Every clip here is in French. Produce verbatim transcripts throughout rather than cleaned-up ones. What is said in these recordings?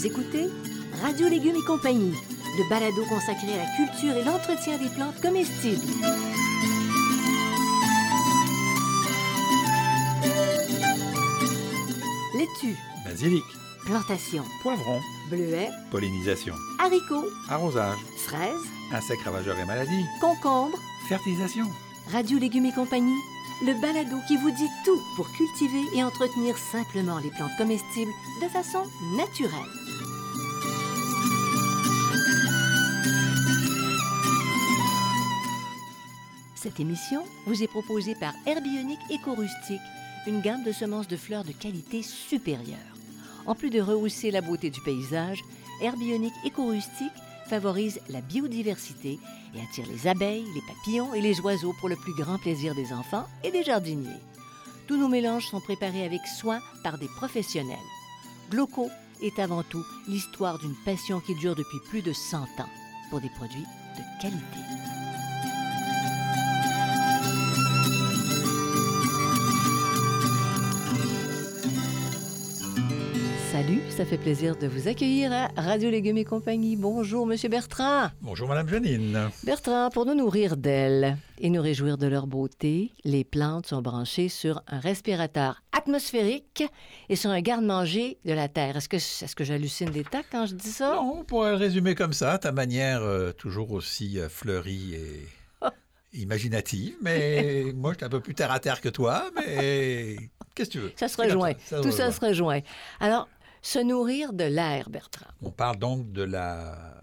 Vous écoutez Radio Légumes et compagnie, le balado consacré à la culture et l'entretien des plantes comestibles. Laitue, basilic, plantation, poivron, bleuets, pollinisation, haricots, arrosage, fraises, insectes ravageurs et maladies, concombres. fertilisation. Radio Légumes et compagnie, le balado qui vous dit tout pour cultiver et entretenir simplement les plantes comestibles de façon naturelle. Cette émission vous est proposée par Herbionic Éco-Rustique, une gamme de semences de fleurs de qualité supérieure. En plus de rehausser la beauté du paysage, Herbionic Éco-Rustique favorise la biodiversité et attire les abeilles, les papillons et les oiseaux pour le plus grand plaisir des enfants et des jardiniers. Tous nos mélanges sont préparés avec soin par des professionnels. Gloco est avant tout l'histoire d'une passion qui dure depuis plus de cent ans pour des produits de qualité. Salut, ça fait plaisir de vous accueillir à Radio Légumes et compagnie. Bonjour, Monsieur Bertrand. Bonjour, Madame Janine. Bertrand, pour nous nourrir d'elles et nous réjouir de leur beauté, les plantes sont branchées sur un respirateur atmosphérique et sur un garde-manger de la Terre. Est-ce que, est-ce que j'hallucine des tacs quand je dis ça? Non, on pourrait le résumer comme ça, ta manière euh, toujours aussi euh, fleurie et imaginative, mais moi, je suis un peu plus terre-à-terre que toi, mais qu'est-ce que tu veux? Ça se rejoint. Ça, ça Tout se ça rejoint. se rejoint. Alors, se nourrir de l'air, Bertrand. On parle donc de la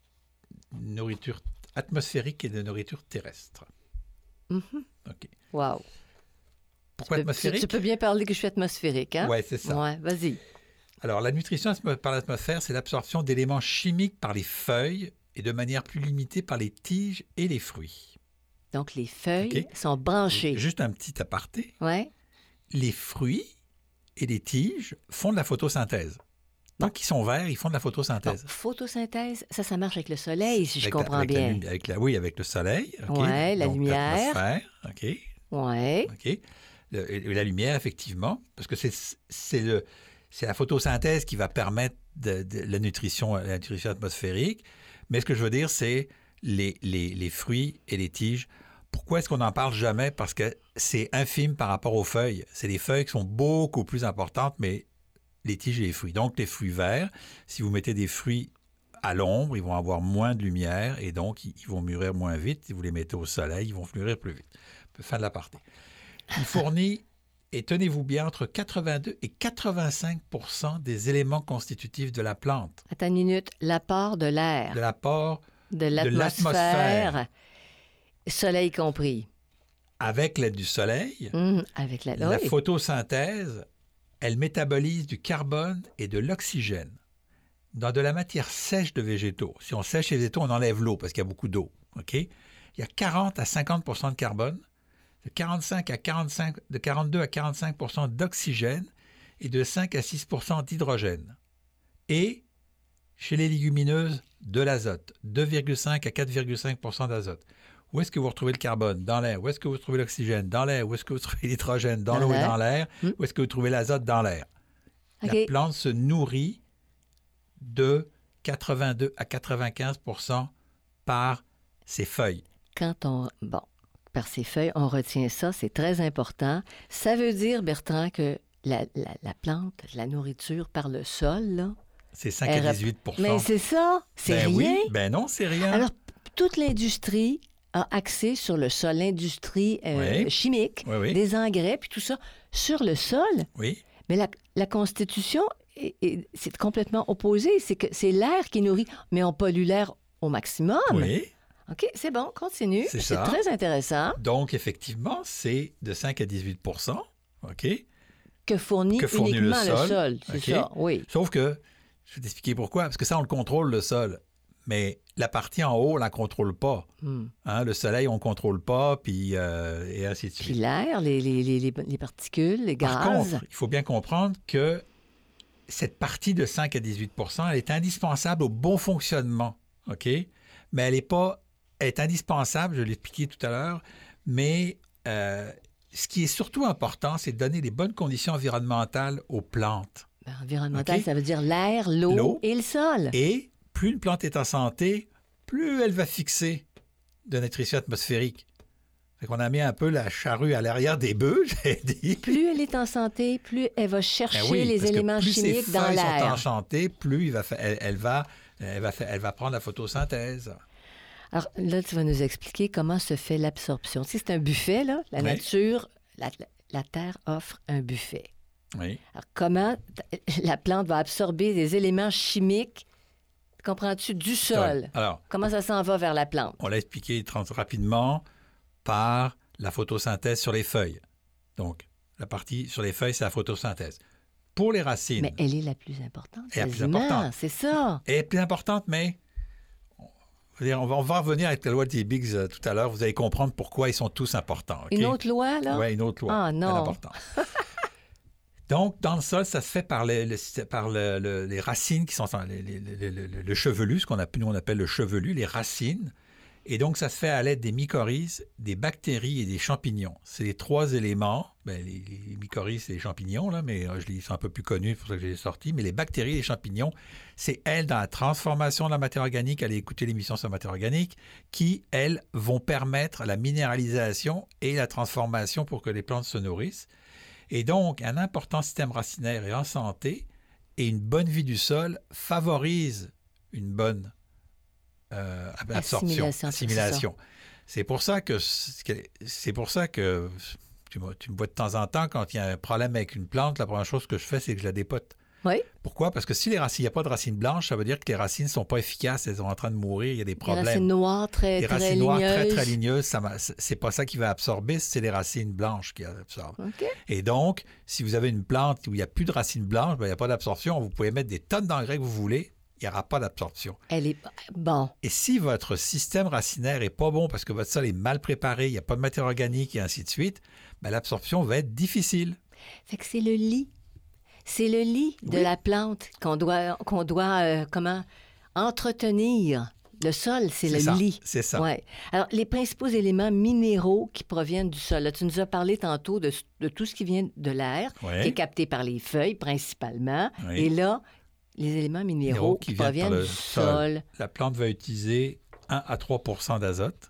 nourriture atmosphérique et de nourriture terrestre. Mm-hmm. OK. Wow. Pourquoi tu peux, atmosphérique? Tu, tu peux bien parler que je suis atmosphérique, hein? Oui, c'est ça. Ouais, vas-y. Alors, la nutrition par l'atmosphère, c'est l'absorption d'éléments chimiques par les feuilles et de manière plus limitée par les tiges et les fruits. Donc, les feuilles OK. sont branchées. Juste un petit aparté. Ouais. Les fruits et les tiges font de la photosynthèse. Tant qu'ils sont verts, ils font de la Bon, photosynthèse. photosynthèse, ça, ça marche avec le soleil, si je Avec comprends la, avec bien. La, lumi- avec la, oui, avec le soleil. OK. Ouais, la Donc, lumière. l'atmosphère, OK. Ouais. OK. Le- et la lumière, effectivement, parce que c'est, c'est, le, c'est la photosynthèse qui va permettre de, de la, nutrition, la nutrition atmosphérique. Mais ce que je veux dire, c'est les, les, les fruits et les tiges. Pourquoi est-ce qu'on n'en parle jamais? Parce que c'est infime par rapport aux feuilles. C'est les feuilles qui sont beaucoup plus importantes, mais les tiges et les fruits. Donc, les fruits verts, si vous mettez des fruits à l'ombre, ils vont avoir moins de lumière et donc, ils vont mûrir moins vite. Si vous les mettez au soleil, ils vont mûrir plus vite. Fin de l'aparté. Il fournit, et tenez-vous bien, entre quatre-vingt-deux et quatre-vingt-cinq pour cent des éléments constitutifs de la plante. Attends une minute. L'apport de l'air, De l'apport de de l'atmosphère, l'atmosphère. soleil compris. Avec l'aide du soleil, Hum, avec la... la oui. photosynthèse, elle métabolise du carbone et de l'oxygène dans de la matière sèche de végétaux. Si on sèche les végétaux, on enlève l'eau parce qu'il y a beaucoup d'eau. OK? Il y a quarante à cinquante pour cent de carbone, de, quarante-cinq à quarante-cinq, de quarante-deux à quarante-cinq pour cent d'oxygène et de cinq à six pour cent d'hydrogène. Et chez les légumineuses, de l'azote, deux virgule cinq à quatre virgule cinq pour cent d'azote. Où est-ce que vous retrouvez le carbone? Dans l'air. Où est-ce que vous trouvez l'oxygène? Dans l'air. Où est-ce que vous trouvez l'hydrogène? Dans, Dans l'eau et l'air. dans l'air. Hmm. Où est-ce que vous trouvez l'azote? Dans l'air. OK. La plante se nourrit de quatre-vingt-deux à quatre-vingt-quinze pour cent par ses feuilles. Quand on... Bon, par ces feuilles, on retient ça, c'est très important. Ça veut dire, Bertrand, que la, la, la plante, la nourriture par le sol, là... C'est cinq Elle à rep- dix-huit pour cent. Mais c'est ça, c'est ben rien. Oui, ben non, c'est rien. Alors, p- toute l'industrie a axé sur le sol, l'industrie euh, Oui. chimique, Oui, oui. des engrais, puis tout ça, sur le sol. Oui, Mais la, la Constitution, est- est- c'est complètement opposé. C'est que c'est l'air qui nourrit, mais on pollue l'air au maximum. oui. OK, c'est bon, continue. C'est C'est ça. très intéressant. Donc, effectivement, c'est de cinq à dix-huit pour cent. OK? Que fournit, Que fournit uniquement le le sol. sol. C'est OK. ça, oui. Sauf que, je vais t'expliquer pourquoi. Parce que ça, on le contrôle, le sol. Mais la partie en haut, on ne la contrôle pas. Hmm. Hein, le soleil, on ne contrôle pas, puis euh, et ainsi de Puis suite. l'air, les, les, les, les, les particules, les gaz. Par contre, il faut bien comprendre que cette partie de cinq à dix-huit pour cent, elle est indispensable au bon fonctionnement. OK? Mais elle n'est pas... Elle est indispensable, je l'ai expliqué tout à l'heure, mais euh, ce qui est surtout important, c'est de donner les bonnes conditions environnementales aux plantes. Ben, environnemental, Okay? ça veut dire l'air, l'eau, L'eau. et le sol. Et plus une plante est en santé, plus elle va fixer de nitrifiant atmosphérique. Fait qu'on a mis un peu la charrue à l'arrière des bœufs, j'ai dit. Plus elle est en santé, plus elle va Ben chercher oui, les parce que éléments plus chimiques ses dans feuilles sont l'air. enchantées, plus il va fa- elle, elle va, elle, va fa- elle va prendre la photosynthèse. Alors là, tu vas nous expliquer comment se fait l'absorption. Si c'est un buffet, là, la Oui. nature, la, la Terre offre un buffet. Oui. Alors, comment t- la plante va absorber des éléments chimiques, comprends-tu, du sol? Alors, Comment ça s'en va vers la plante? on l'a expliqué trans- rapidement par la photosynthèse sur les feuilles. Donc, la partie sur les feuilles, c'est la photosynthèse. Pour les racines, Mais elle est la plus importante. Elle est la plus quasiment, importante. C'est ça. elle est plus importante, mais on va, dire, on va, on va revenir avec la loi des Biggs euh, tout à l'heure. Vous allez comprendre pourquoi ils sont tous importants. OK? Une autre loi, là? Oui, une autre loi. Ah, Elle est non. importante. Donc, dans le sol, ça se fait par, le- le- par le- le- les racines qui sont en- les- les- les- le, le- le chevelu, ce qu'on appelle, nous on appelle le chevelu, les racines. Et donc, ça se fait à l'aide des mycorhizes, des bactéries et des champignons. C'est les trois éléments. Ben, les, les mycorhizes, c'est les champignons, là, mais euh, je les, ils sont un peu plus connus, c'est pour ça que je les ai sortis. Mais les bactéries et les champignons, c'est elles, dans la transformation de la matière organique, allez écouter l'émission sur la matière organique, qui, elles, vont permettre la minéralisation et la transformation pour que les plantes se nourrissent. Et donc, un important système racinaire est en santé et une bonne vie du sol favorise une bonne euh, absorption, Assimilation, assimilation. C'est pour ça que c'est pour ça que tu me, tu me vois de temps en temps quand il y a un problème avec une plante, la première chose que je fais, c'est que je la dépote. Oui. Pourquoi? Parce que si les racines, il n'y a pas de racines blanches, ça veut dire que les racines ne sont pas efficaces, elles sont en train de mourir, il y a des Les problèmes. racines noires, très, Les très racines noires très, ligneuses. très ligneuses, ça m'a- c'est pas ça qui va absorber, c'est les racines blanches qui absorbent. OK. Et donc, si vous avez une plante où il n'y a plus de racines blanches, ben, il n'y a pas d'absorption. Vous pouvez mettre des tonnes d'engrais que vous voulez, il n'y aura pas d'absorption. Elle est... Bon. Et si votre système racinaire n'est pas bon parce que votre sol est mal préparé, il n'y a pas de matière organique et ainsi de suite, ben, l'absorption va être difficile. Fait que c'est le lit. C'est le lit de Oui. la plante qu'on doit, qu'on doit euh, comment, entretenir. Le sol, c'est le ça, lit. C'est ça. Ouais. Alors, les principaux éléments minéraux qui proviennent du sol. Là, tu nous as parlé tantôt de, de tout ce qui vient de l'air, Ouais. qui est capté par les feuilles principalement. Oui. Et là, les éléments minéraux Minéraux qui, qui viennent proviennent par le du sol. sol. La plante va utiliser un à trois pour cent d'azote.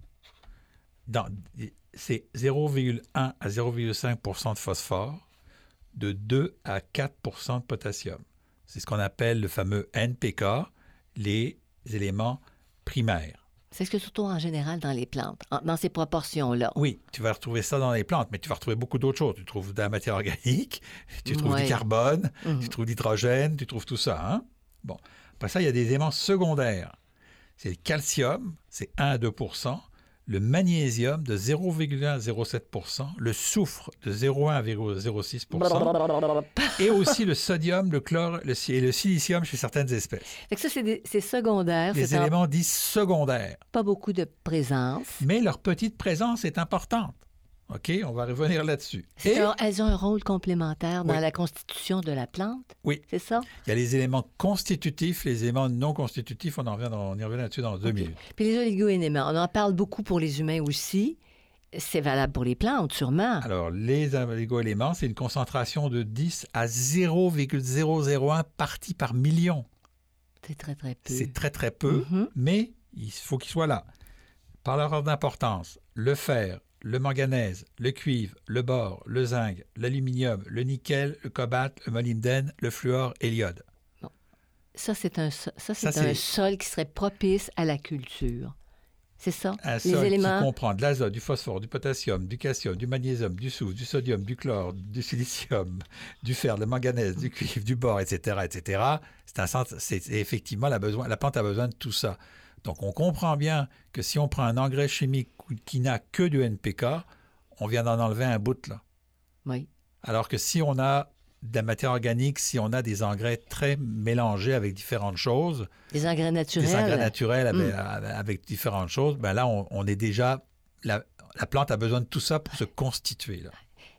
Dans- C'est zéro virgule un à zéro virgule cinq pour cent de phosphore, de deux à quatre pour cent de potassium. C'est ce qu'on appelle le fameux N P K, les éléments primaires. C'est ce que surtout en général dans les plantes, en- dans ces proportions-là. Oui, tu vas retrouver ça dans les plantes, mais tu vas retrouver beaucoup d'autres choses. Tu trouves de la matière organique, tu trouves Ouais. du carbone, Mhm. tu trouves de l'hydrogène, tu trouves tout ça. Hein? Bon. Après ça, il y a des éléments secondaires. C'est le calcium, c'est un à deux pour cent. Le magnésium de zéro virgule un à zéro virgule sept pour cent. Le soufre de zéro virgule un à zéro virgule six pour cent. Et aussi le sodium, le chlore le, si- et le silicium chez certaines espèces. Fait que ça, c'est des- c'est secondaire. Les C'est en éléments dits secondaires. pas beaucoup de présence. Mais leur petite présence est importante. OK? On va revenir là-dessus. C'est Et un- elles ont un rôle complémentaire dans Oui. la constitution de la plante. Oui. C'est ça? il y a les éléments constitutifs, les éléments non constitutifs. On, en revient dans- on y revient là-dessus dans deux OK. minutes. Puis les oligo-éléments, on en parle beaucoup pour les humains aussi. C'est valable pour les plantes, sûrement. Alors, les oligo-éléments, c'est une concentration de dix à zéro virgule zéro zéro un parties par million. C'est très, très peu. C'est très, très peu, Mhm. mais il faut qu'ils soient là. Par leur ordre d'importance, le fer, le manganèse, le cuivre, le bore, le zinc, l'aluminium, le nickel, le cobalt, le molybdène, le fluor et l'iode. Ça, c'est un, so- ça, c'est Ça, un c'est- sol qui serait propice à la culture. C'est ça? Un les sol éléments. qui comprend de l'azote, du phosphore, du potassium, du calcium, du magnésium, du soufre, du sodium, du chlore, du silicium, du fer, du manganèse, du cuivre, du bore, et cetera, et cetera. C'est un centre, c'est effectivement la, besoin, la plante a besoin de tout ça. Donc, on comprend bien que si on prend un engrais chimique qui n'a que du N P K, on vient d'en enlever un bout, là. Oui. Alors que si on a de la matière organique, si on a des engrais très mélangés avec différentes choses, Les engrais naturels. des engrais naturels avec, Mm. avec différentes choses, ben là, on, on est déjà... La, la plante a besoin de tout ça pour se constituer. Là.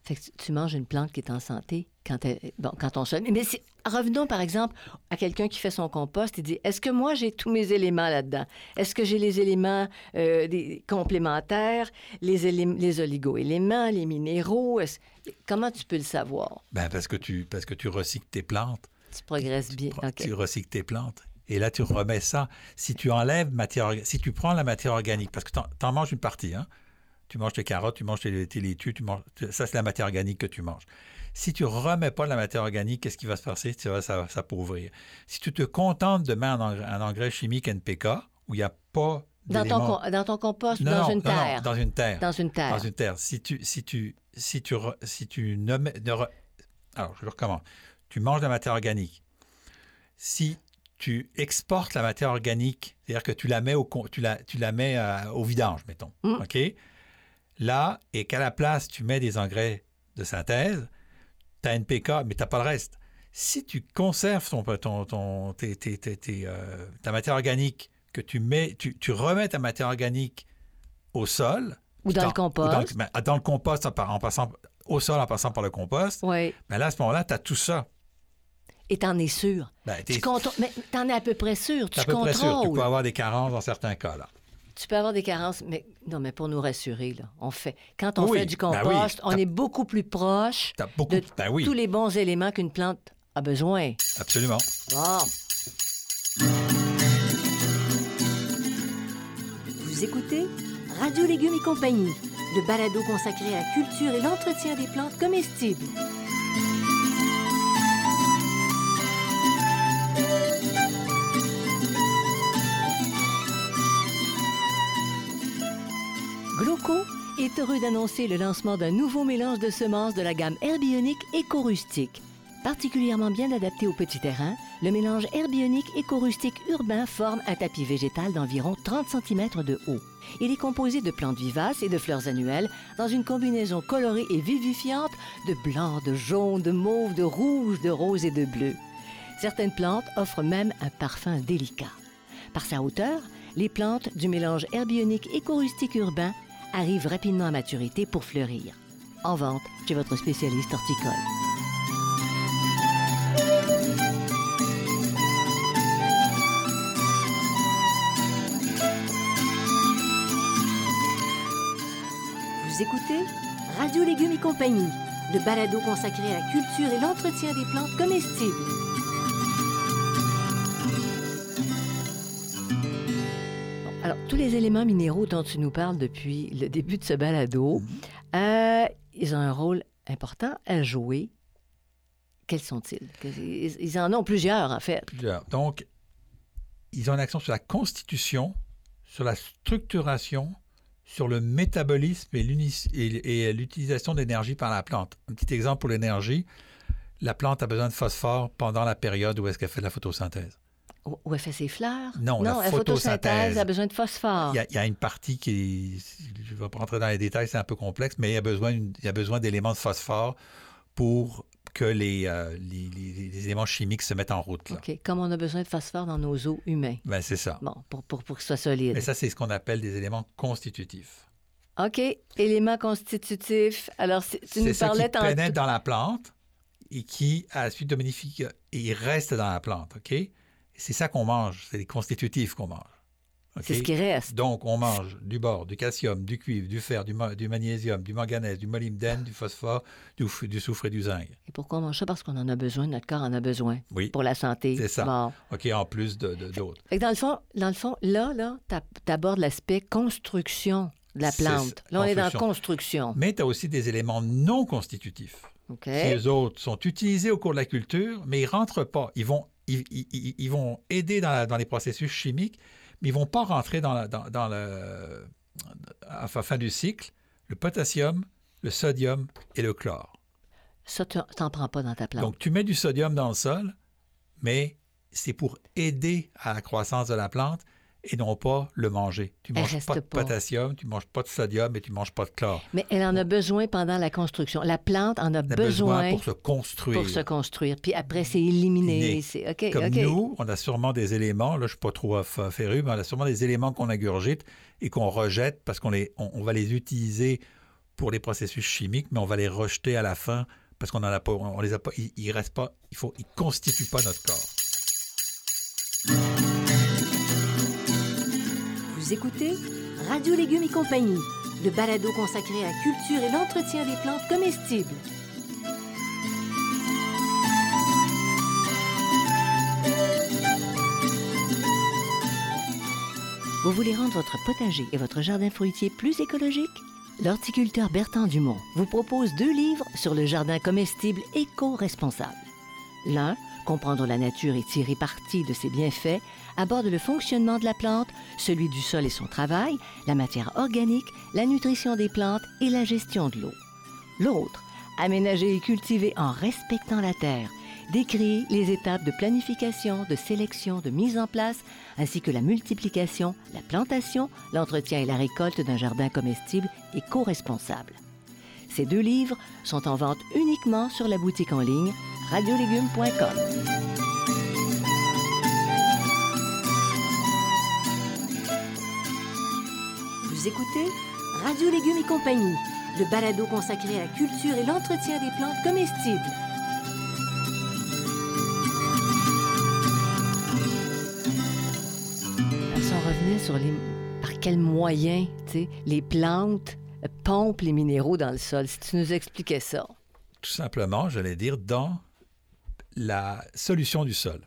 Fait que tu- tu manges une plante qui est en santé quand, elle, bon, quand on se... Mais c'est- revenons, par exemple, à quelqu'un qui fait son compost et dit, est-ce que moi, j'ai tous mes éléments là-dedans? Est-ce que j'ai les éléments euh, des complémentaires, les, élé- les oligo-éléments, les minéraux? Est-ce- Comment tu peux le savoir? Ben, parce que tu, parce que tu recycles tes plantes. Tu progresses bien. Tu, prends- OK. tu recycles tes plantes. Et là, tu remets ça. Si tu enlèves matière orga- si tu prends la matière organique, parce que tu en manges une partie, hein? Tu manges tes carottes, tu manges tes, tes laitues, tu manges, ça, c'est la matière organique que tu manges. Si tu ne remets pas la matière organique, qu'est-ce qui va se passer? Ça va ça va s'appauvrir. Si tu te contentes de mettre un engrais, un engrais chimique N P K, où il n'y a pas Dans ton, d'éléments... com- dans ton compost, Non, dans non, une non, non, terre. dans une terre. Dans une terre. Dans une terre. Si tu, si tu, si tu, re- si tu ne mets... ne re- Alors, je le recommence. Tu manges de la matière organique. Si tu exportes la matière organique, c'est-à-dire que tu la mets au, con- tu la, tu la mets euh, au vidange, mettons, Mm. OK? Là, et qu'à la place, tu mets des engrais de synthèse, tu as N P K, mais tu n'as pas le reste. Si tu conserves ton, ton, ton, tes- tes- tes- tes, euh, ta matière organique, que tu mets, tu, tu remets ta matière organique au sol... Ou dans t'en- le compost. ou Dans, le- ben, dans le compost, en, par- en passant au sol, en passant par le compost, Oui. ben là, à ce moment-là, tu as tout ça. Et t'en es sûr. Ben, t'es- Tu contrôles. Mais t'en es à peu près sûr. T'es Tu à peu près sûr. Tu contrôles. peux avoir des carences dans certains cas, là. Tu peux avoir des carences, mais non, mais pour nous rassurer, là, on fait. Quand on Oui, fait du ben compost, oui, on t'as- est beaucoup plus proche T'as beaucoup... de Ben oui, tous les bons éléments qu'une plante a besoin. absolument. Bon. Vous écoutez Radio Légumes et compagnie, le balado consacré à la culture et l'entretien des plantes comestibles. Gloco est heureux d'annoncer le lancement d'un nouveau mélange de semences de la gamme Herbionique éco-rustique. Particulièrement bien adapté aux petits terrains, le mélange Herbionique éco-rustique urbain forme un tapis végétal d'environ trente centimètres de haut. Il est composé de plantes vivaces et de fleurs annuelles dans une combinaison colorée et vivifiante de blanc, de jaune, de mauve, de rouge, de rose et de bleu. Certaines plantes offrent même un parfum délicat. Par sa hauteur, les plantes du mélange Herbionique éco-rustique urbain arrivent rapidement à maturité pour fleurir. En vente chez votre spécialiste horticole. Vous écoutez Radio Légumes et compagnie, le balado consacré à la culture et l'entretien des plantes comestibles. Bon, alors, tous les éléments minéraux dont tu nous parles depuis le début de ce balado, euh, ils ont un rôle important à jouer. Quels sont-ils? Ils, ils en ont plusieurs, en fait. Plusieurs. Donc, ils ont une action sur la constitution, sur la structuration, sur le métabolisme et, l'uni- et- et l'utilisation d'énergie par la plante. Un petit exemple pour l'énergie, la plante a besoin de phosphore pendant la période où est-ce qu'elle fait de la photosynthèse. Où où elle fait ses fleurs? Non, la photosynthèse photosynthèse a besoin de phosphore. Il y, a, il y a une partie qui est, je ne vais pas rentrer dans les détails, c'est un peu complexe, mais il y a besoin, d'une- il y a besoin d'éléments de phosphore pour que les, euh, les, les- les éléments chimiques se mettent en route. Là. OK. Comme on a besoin de phosphore dans nos os humains. Ben, c'est ça. Bon, pour, pour, pour que ce soit solide. Mais ça, c'est ce qu'on appelle des éléments constitutifs. OK. Éléments constitutifs. Alors, c'est- tu C'est nous ça qui parlais tantôt. pénètre dans la plante et qui, à la suite de modification, il reste dans la plante, OK? Et c'est ça qu'on mange, c'est les constitutifs qu'on mange. OK? C'est ce qui reste. Donc, on mange du bore, du calcium, du cuivre, du fer, du, ma- du magnésium, du manganèse, du molybdène, du phosphore, du, f- du soufre et du zinc. Et pourquoi on mange ça? Parce qu'on en a besoin, notre corps en a besoin. Oui, Pour la santé. c'est ça. Bon. OK, en plus de, de- d'autres. Fait que dans le fond, dans le fond, là, là, tu abordes l'aspect construction de la C'est plante. ça, Là, on est dans la construction. construction. Mais tu as aussi des éléments non constitutifs. OK. Ces autres sont utilisés au cours de la culture, mais ils ne rentrent pas. Ils vont, ils, ils- ils- ils vont aider dans, la- dans les processus chimiques, mais ils ne vont pas rentrer dans, la- dans, dans le, à la fin du cycle, le potassium, le sodium et le chlore. Ça, tu n'en prends pas dans ta plante. Donc, tu mets du sodium dans le sol, mais c'est pour aider à la croissance de la plante et non pas le manger. Tu ne Elle manges reste pas de pas. potassium, tu ne manges pas de sodium et tu ne manges pas de chlore. Mais elle en a besoin pendant la construction. La plante en a On a besoin, besoin pour se construire. pour se construire. Puis après, c'est éliminé. Né. C'est... OK, Comme OK. nous, on a sûrement des éléments, là je ne suis pas trop f- féru, mais on a sûrement des éléments qu'on ingurgite et qu'on rejette parce qu'on les, on, on va les utiliser pour les processus chimiques, mais on va les rejeter à la fin parce qu'on en a pas, on les a pas, ils, ils restent pas, il faut, ils constituent pas notre corps. Vous écoutez Radio Légumes et compagnie, le balado consacré à la culture et l'entretien des plantes comestibles. Vous voulez rendre votre potager et votre jardin fruitier plus écologiques? L'horticulteur Bertrand Dumont vous propose deux livres sur le jardin comestible éco-responsable. L'un, Comprendre la nature et tirer parti de ses bienfaits, aborde le fonctionnement de la plante, celui du sol et son travail, la matière organique, la nutrition des plantes et la gestion de l'eau. L'autre, Aménager et cultiver en respectant la terre, décrit les étapes de planification, de sélection, de mise en place, ainsi que la multiplication, la plantation, l'entretien et la récolte d'un jardin comestible éco-responsable. Ces deux livres sont en vente uniquement sur la boutique en ligne radio légumes point com. Vous écoutez Radio Légumes et compagnie, le balado consacré à la culture et l'entretien des plantes comestibles. Si on revenait sur les... par quels moyens, tu sais, les plantes pompent les minéraux dans le sol, si tu nous expliquais ça. Tout simplement, j'allais dire, dans la solution du sol.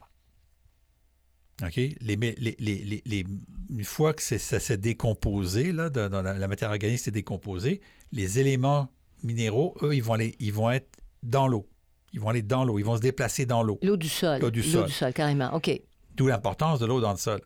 OK? Les, les, les, les, les, une fois que c'est, ça s'est décomposé, là, dans, dans la, la matière organique s'est décomposée, les éléments minéraux, eux, ils vont, aller, ils vont être dans l'eau. Ils vont aller dans l'eau. Ils vont se déplacer dans l'eau. L'eau du sol. L'eau du l'eau sol. du sol, carrément. OK. D'où l'importance de l'eau dans le sol.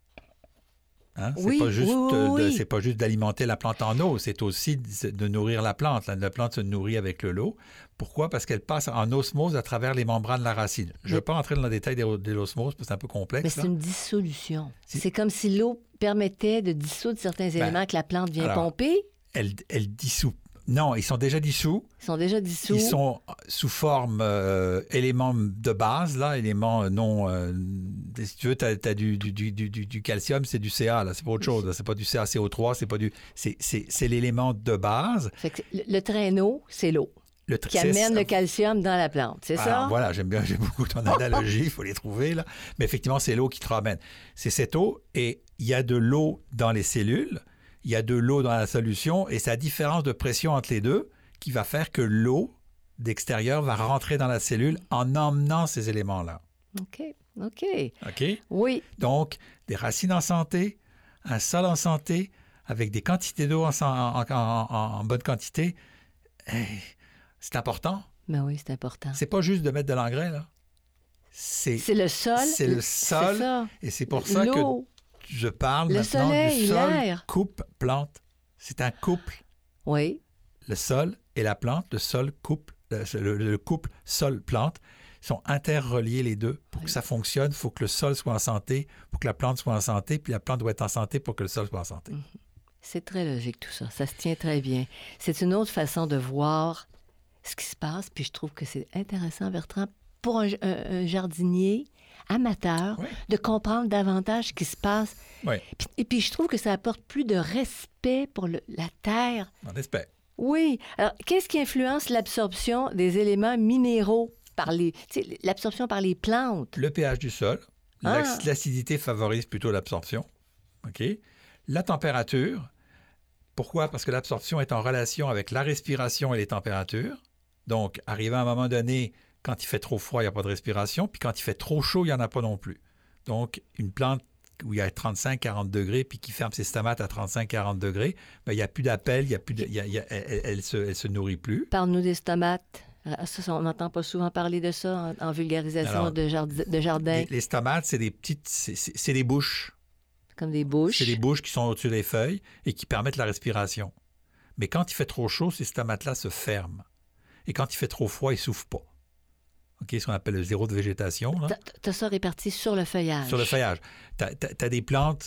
Hein? C'est Oui, pas juste, oui, oui, oui. De, c'est pas juste d'alimenter la plante en eau, c'est aussi de, de nourrir la plante. La, la plante se nourrit avec le l'eau. Pourquoi? Parce qu'elle passe en osmose à travers les membranes de la racine. Je ne vais pas entrer dans le détail de, de l'osmose parce que c'est un peu complexe. Mais c'est là. une dissolution. Si. C'est comme si l'eau permettait de dissoudre certains Ben, éléments que la plante vient alors, pomper. Elle, elle dissout. Non, ils sont déjà dissous. Ils sont déjà dissous. Ils sont sous forme euh, éléments de base, là, éléments non... Euh, si tu veux, tu as du, du, du, du, du calcium, c'est du C A, là, c'est pas autre chose. Là. C'est pas du C A C O trois, c'est pas du... C'est, c'est, c'est l'élément de base. Fait que le, le traîneau, c'est l'eau Le tr- qui amène le calcium dans la plante, c'est Alors, ça? voilà, j'aime bien, j'aime beaucoup ton analogie, il faut les trouver, là. Mais effectivement, c'est l'eau qui te ramène. C'est cette eau, et il y a de l'eau dans les cellules, il y a de l'eau dans la solution, et c'est la différence de pression entre les deux qui va faire que l'eau d'extérieur va rentrer dans la cellule en emmenant ces éléments-là. OK, OK. OK? Oui, Donc, des racines en santé, un sol en santé, avec des quantités d'eau en, en, en, en, en bonne quantité, hey, c'est important. ben oui, c'est important. C'est pas juste de mettre de l'engrais, là. C'est, C'est le sol. c'est le sol, C'est ça. et c'est pour ça que L'eau. je parle Le maintenant soleil, du sol l'air. coupe-plante. C'est un couple. Oui, Le sol et la plante, le sol couple, le, le couple sol-plante sont interreliés les deux. Pour Oui. que ça fonctionne, il faut que le sol soit en santé, pour que la plante soit en santé, puis la plante doit être en santé pour que le sol soit en santé. c'est très logique tout ça. Ça se tient très bien. C'est une autre façon de voir ce qui se passe, puis je trouve que c'est intéressant, Bertrand, pour un, un- un jardinier amateur, Oui. de comprendre davantage ce qui se passe. Oui, Puis- et puis je trouve que ça apporte plus de respect pour le- la terre. on espère. Oui. Alors, qu'est-ce qui influence l'absorption des éléments minéraux par les... tu sais, l'absorption par les plantes? Le pH du sol, Ah. l'ac- l'acidité favorise plutôt l'absorption. OK? La température. Pourquoi? Parce que l'absorption est en relation avec la respiration et les températures. Donc, arrivé à un moment donné, quand il fait trop froid, il n'y a pas de respiration. Puis quand il fait trop chaud, il n'y en a pas non plus. Donc, une plante où il y a trente-cinq à quarante degrés, puis qui ferme ses stomates à trente-cinq à quarante degrés, ben, il n'y a plus d'appel, il y a plus de, il y a- il y a- elle, elle se, elle se nourrit plus. Parle-nous des stomates. Ah, ça, ça, on n'entend pas souvent parler de ça en, en vulgarisation Alors, de, jard- de jardin, Les, les stomates, c'est des petites... C'est, c'est- c'est des bouches. comme des bouches. C'est des bouches qui sont au-dessus des feuilles et qui permettent la respiration. Mais quand il fait trop chaud, ces stomates-là se ferment. Et quand il fait trop froid, ils ne souffrent pas. OK, ce qu'on appelle le zéro de végétation. là. T'as- T'as ça réparti sur le feuillage. Sur le feuillage. Tu as des plantes,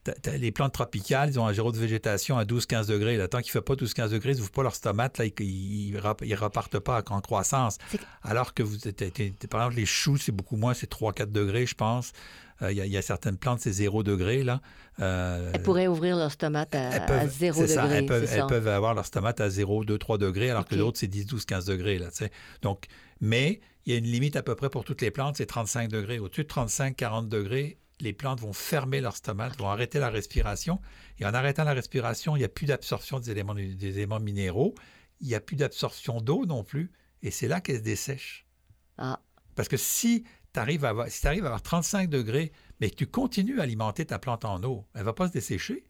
t'as, t'as les plantes tropicales, ils ont un zéro de végétation à douze à quinze degrés. Là, tant qu'il ne fait pas douze à quinze degrés, ils n'ouvrent pas leurs tomates, là, ils ne repartent pas en croissance. C'est... Alors que, vous, t'es, t'es, t'es, par exemple, les choux, c'est beaucoup moins, c'est trois à quatre degrés, je pense. Il euh, y, y a certaines plantes, c'est zéro degré. Là. Euh, elles pourraient ouvrir leurs tomates à, peuvent, à zéro degré. Ça, elles, peuvent, c'est elles ça. peuvent avoir leurs tomates à zéro, deux, trois degrés, alors okay. que l'autre, c'est dix, douze, quinze degrés. Là, donc, mais il y a une limite à peu près pour toutes les plantes, c'est trente-cinq degrés. Au-dessus de trente-cinq, quarante degrés, les plantes vont fermer leurs stomates, vont arrêter la respiration. Et en arrêtant la respiration, il n'y a plus d'absorption des éléments, des éléments minéraux. Il n'y a plus d'absorption d'eau non plus. Et c'est là qu'elle se dessèche. Ah. Parce que si tu arrives à avoir, si tu arrives à avoir trente-cinq degrés, mais que tu continues à alimenter ta plante en eau, elle ne va pas se dessécher.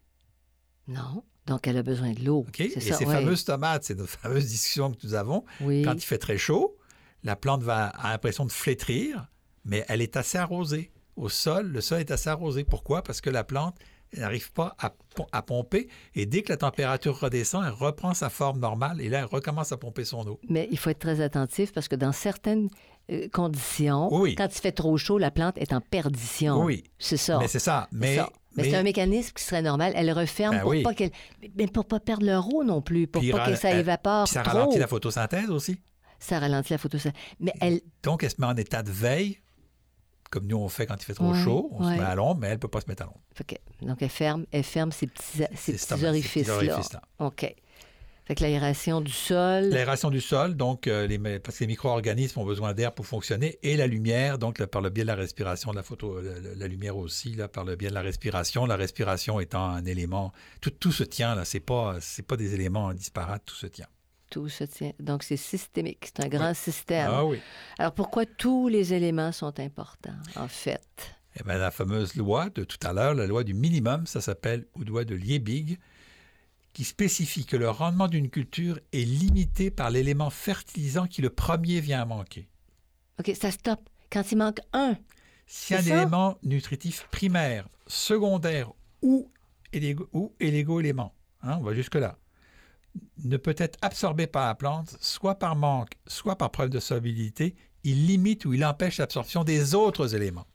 Non. Donc, elle a besoin de l'eau. Okay? C'est Et ça, ces ouais. fameuses tomates, c'est notre fameuse discussion que nous avons. Oui. Quand il fait très chaud, la plante va avoir l'impression de flétrir, mais elle est assez arrosée. Au sol, le sol est assez arrosé. Pourquoi? Parce que la plante n'arrive pas à, à pomper. Et dès que la température redescend, elle reprend sa forme normale et là, elle recommence à pomper son eau. Mais il faut être très attentif parce que dans certaines euh, conditions, oui. quand il fait trop chaud, la plante est en perdition. Oui. C'est ça. Mais c'est ça. Mais, c'est, ça. mais, mais c'est un mécanisme qui serait normal. Elle referme ben pour oui. pas qu'elle... Mais pour pas perdre leur eau non plus, pour puis pas ra- que ça elle, évapore puis ça trop. ralentit la photosynthèse aussi. Ça ralentit la photosynthèse. Mais elle... Donc, elle se met en état de veille, comme nous on fait quand il fait trop ouais, chaud. On ouais. se met à l'ombre, mais elle ne peut pas se mettre à l'ombre. Okay. Donc, elle ferme, elle ferme ces petits, ces petits stomac, orifices-là. Ces petits orifices-là. OK. Fait que l'aération du sol... L'aération du sol, donc, euh, les, parce que les micro-organismes ont besoin d'air pour fonctionner, et la lumière, donc, là, par le biais de la respiration, de la photo, la, la lumière aussi, là, par le biais de la respiration. La respiration étant un élément... Tout, tout se tient, là. Ce n'est pas, c'est pas des éléments disparates, tout se tient. Tout se tient. Donc, c'est systémique. C'est un grand oui. système. Ah oui. Alors, pourquoi tous les éléments sont importants, en fait? Eh bien, la fameuse loi de tout à l'heure, la loi du minimum, ça s'appelle, ou loi de Liebig, qui spécifie que le rendement d'une culture est limité par l'élément fertilisant qui le premier vient à manquer. OK, ça stoppe. Quand il manque un. Si un ça? élément nutritif primaire, secondaire ou élégo-élément, hein, on va jusque-là, ne peut être absorbé par la plante, soit par manque, soit par preuve de solubilité, il limite ou il empêche l'absorption des autres éléments.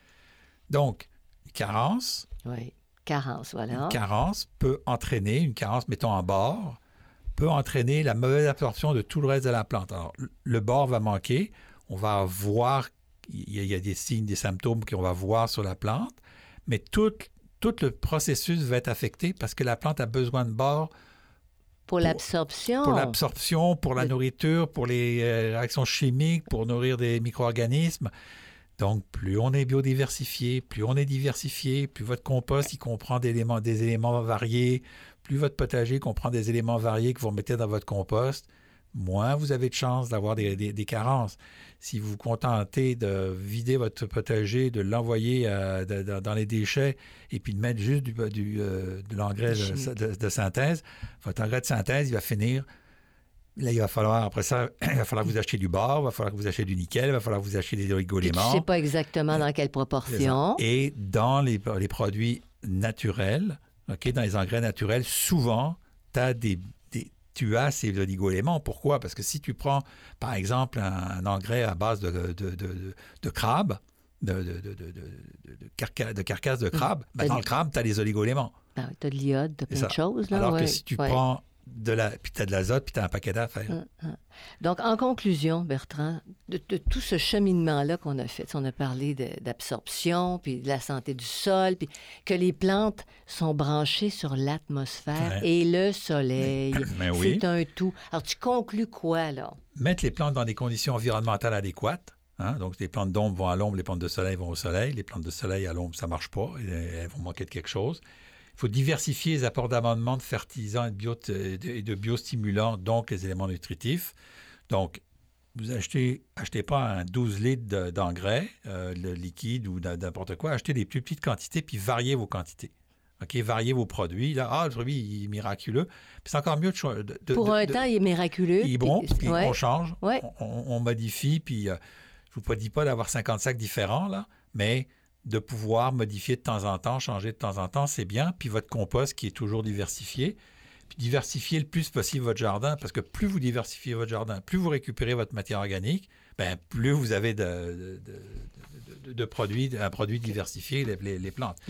Donc, une carence... Oui. Carence, voilà. Une carence peut entraîner, une carence, mettons en bord, peut entraîner la mauvaise absorption de tout le reste de la plante. Alors, le bord va manquer, on va voir, il y a des signes, des symptômes qu'on va voir sur la plante, mais tout, tout le processus va être affecté parce que la plante a besoin de bord pour, pour l'absorption. Pour l'absorption, pour la le... nourriture, pour les euh, réactions chimiques, pour nourrir des micro-organismes. Donc, plus on est biodiversifié, plus on est diversifié, plus votre compost, il comprend des éléments, des éléments variés, plus votre potager comprend des éléments variés que vous remettez dans votre compost, moins vous avez de chances d'avoir des, des, des carences. Si vous vous contentez de vider votre potager, de l'envoyer euh, de, de, dans les déchets et puis de mettre juste du, du, euh, de l'engrais de, de, de synthèse, votre engrais de synthèse, il va finir... Là, il va falloir, après ça, il va falloir que vous achetiez du bore, il va falloir que vous achetiez du nickel, il va falloir que vous achetiez des oligo-éléments. Je ne sais pas exactement dans quelle proportion. Et dans les, les produits naturels, okay, dans les engrais naturels, souvent, as des, des, tu as ces oligo-éléments. Pourquoi? Parce que si tu prends, par exemple, un, un engrais à base de, de, de, de, de crabe, de, de, de, de, de, de, carca, de carcasse de crabe, mmh. ben, dans le crabe, tu as les oligo-éléments. Ben, tu as de l'iode, tu as plein de choses. Là, Alors ouais, que si tu ouais. prends... De la, puis tu as de l'azote, puis tu as un paquet d'affaires. Hum, hum. Donc, en conclusion, Bertrand, de, de tout ce cheminement-là qu'on a fait, on a parlé de, d'absorption, puis de la santé du sol, puis que les plantes sont branchées sur l'atmosphère ouais. et le soleil. Mais oui. C'est un tout. Alors, tu conclus quoi, là? Mettre les plantes dans des conditions environnementales adéquates. Hein? Donc, les plantes d'ombre vont à l'ombre, les plantes de soleil vont au soleil. Les plantes de soleil à l'ombre, ça ne marche pas. Elles vont manquer de quelque chose. Il faut diversifier les apports d'amendements de fertilisants et de, bio, de, de biostimulants, donc les éléments nutritifs. Donc, vous achetez, achetez pas un douze litres de, d'engrais, euh, le liquide ou n'importe quoi. Achetez des plus petites quantités, puis variez vos quantités. OK, variez vos produits. Là, ah, le produit, il est miraculeux. Puis c'est encore mieux de... de, de Pour un de, temps, il est miraculeux. Il est bon, puis ouais. on change, ouais. on, on modifie, puis euh, je ne vous dis pas d'avoir cinquante sacs différents, là, mais... de pouvoir modifier de temps en temps, changer de temps en temps, c'est bien. Puis votre compost qui est toujours diversifié. Puis diversifier le plus possible votre jardin, parce que plus vous diversifiez votre jardin, plus vous récupérez votre matière organique, bien, plus vous avez de, de, de, de, de produits, un produit diversifié, les, les, les plantes. Les...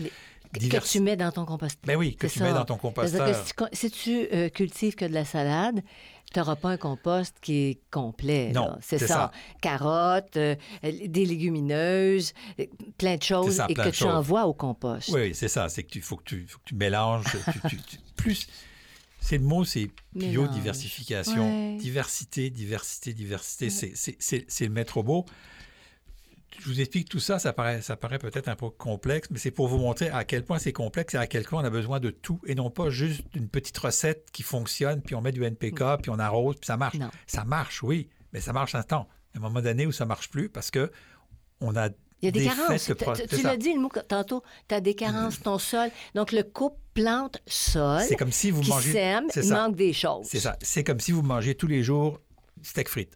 divers... que tu mets dans ton composteur. Ben oui, que c'est tu ça. mets dans ton composteur. Si, si tu euh, cultives que de la salade, tu n'auras pas un compost qui est complet. Non, là. C'est, c'est ça. ça. Carottes, euh, des légumineuses, euh, plein de choses ça, et plein que de tu choses. envoies au compost. Oui, oui, c'est ça. C'est que tu faut que tu faut que tu mélanges. tu, tu, tu, plus, c'est le mot, c'est biodiversification, ouais. diversité, diversité, diversité. Ouais. C'est, c'est, c'est, c'est le maître mot. Je vous explique tout ça, ça paraît, ça paraît peut-être un peu complexe, mais c'est pour vous montrer à quel point c'est complexe et à quel point on a besoin de tout et non pas juste d'une petite recette qui fonctionne, puis on met du N P K, mmh. puis on arrose, puis ça marche. Non. Ça marche, oui, mais ça marche un temps. À un moment donné où ça ne marche plus parce que on a Il y a des, des carences. Tu, pro... tu l'as dit le mot tantôt, tu as des carences, ton sol. Donc, le couple plante-sol c'est comme si vous qui mangez... sème, il ça. manque des choses. C'est ça. C'est comme si vous mangez tous les jours du steak frites.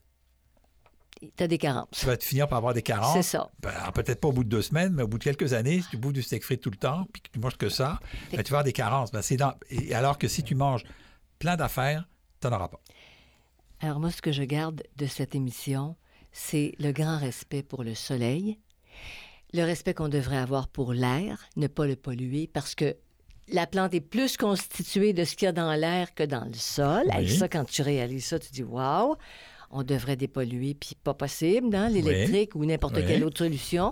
Tu as des carences. Tu vas finir par avoir des carences. C'est ça. Ben, peut-être pas au bout de deux semaines, mais au bout de quelques années, si tu bouffes du steak frites tout le temps puis que tu manges que ça, ben, tu vas avoir des carences. Ben, c'est dans... Et alors que si tu manges plein d'affaires, tu n'en auras pas. Alors moi, ce que je garde de cette émission, c'est le grand respect pour le soleil, le respect qu'on devrait avoir pour l'air, ne pas le polluer, parce que la plante est plus constituée de ce qu'il y a dans l'air que dans le sol. Oui. Avec ça, quand tu réalises ça, tu dis « wow ». On devrait dépolluer, puis pas possible, dans l'électrique oui. ou n'importe oui. quelle autre solution.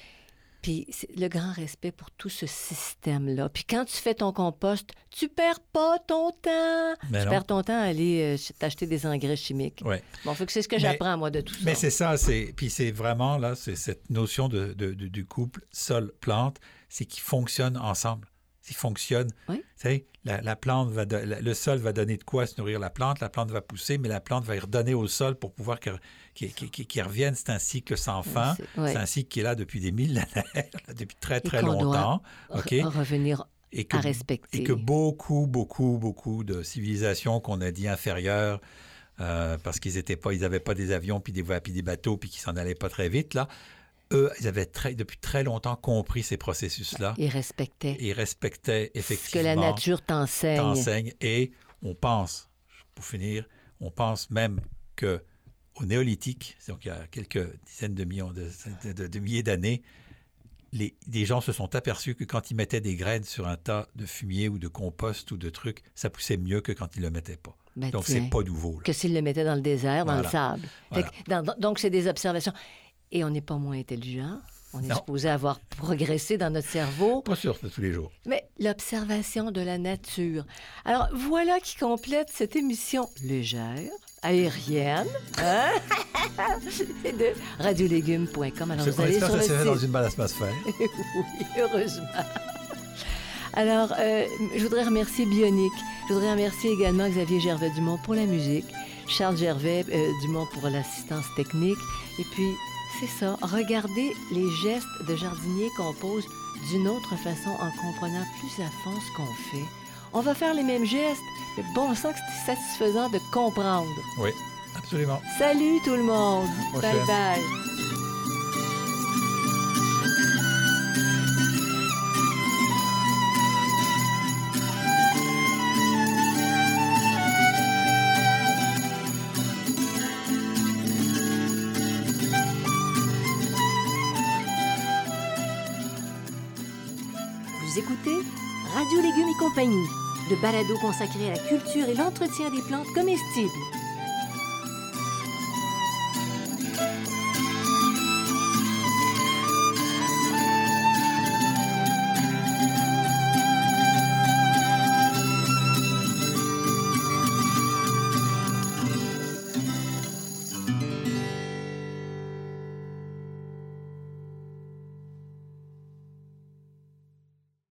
Puis c'est le grand respect pour tout ce système-là. Puis quand tu fais ton compost, tu perds pas ton temps. Mais tu non. perds ton temps à aller euh, t'acheter des engrais chimiques. Oui. Bon, fait que c'est ce que mais, j'apprends, moi, de tout ça. Mais c'est ça, c'est... puis c'est vraiment, là, c'est cette notion de, de, de, du couple sol-plante, c'est qu'ils fonctionnent ensemble. Ils fonctionnent. Oui. Tu sais, la, la plante va de, la, le sol va donner de quoi se nourrir la plante, la plante va pousser, mais la plante va y redonner au sol pour pouvoir qu'il, qu'il, qu'il, qu'il revienne. C'est un cycle sans fin. C'est, ouais. c'est un cycle qui est là depuis des millénaires, depuis très, très longtemps. Okay? Revenir et que, à respecter. Et que beaucoup, beaucoup, beaucoup de civilisations qu'on a dit inférieures, euh, parce qu'ils étaient pas, ils n'avaient pas des avions, puis des, puis des bateaux, puis qu'ils s'en allaient pas très vite, là, eux, ils avaient très, depuis très longtemps compris ces processus-là. Ils respectaient. Ils respectaient effectivement. Ce que la nature t'enseigne. T'enseigne. Et on pense, pour finir, on pense même qu'au néolithique, donc il y a quelques dizaines de millions de, de, de, de milliers d'années, les, les gens se sont aperçus que quand ils mettaient des graines sur un tas de fumier ou de compost ou de trucs, ça poussait mieux que quand ils ne le mettaient pas. Ben donc, tiens, c'est pas nouveau. Là. Que s'ils le mettaient dans le désert, dans voilà. le sable. Voilà. Fait que, dans, donc, c'est des observations. Et on n'est pas moins intelligent. On est non. supposé avoir progressé dans notre cerveau. Pas sûr de tous les jours. Mais l'observation de la nature. Alors, voilà qui complète cette émission légère, aérienne, hein? de radio légumes point com. Alors, je vous allez sur ça le s'est site. fait dans une bonne atmosphère. Oui, heureusement. Alors, euh, je voudrais remercier Bionic. Je voudrais remercier également Xavier Gervais-Dumont pour la musique, Charles Gervais-Dumont pour l'assistance technique, et puis... C'est ça, regardez les gestes de jardinier qu'on pose d'une autre façon en comprenant plus à fond ce qu'on fait. On va faire les mêmes gestes, mais bon sang que c'est satisfaisant de comprendre. Oui, absolument. Salut tout le monde! Bye bye! Écoutez Radio Légumes et compagnie, le balado consacré à la culture et l'entretien des plantes comestibles.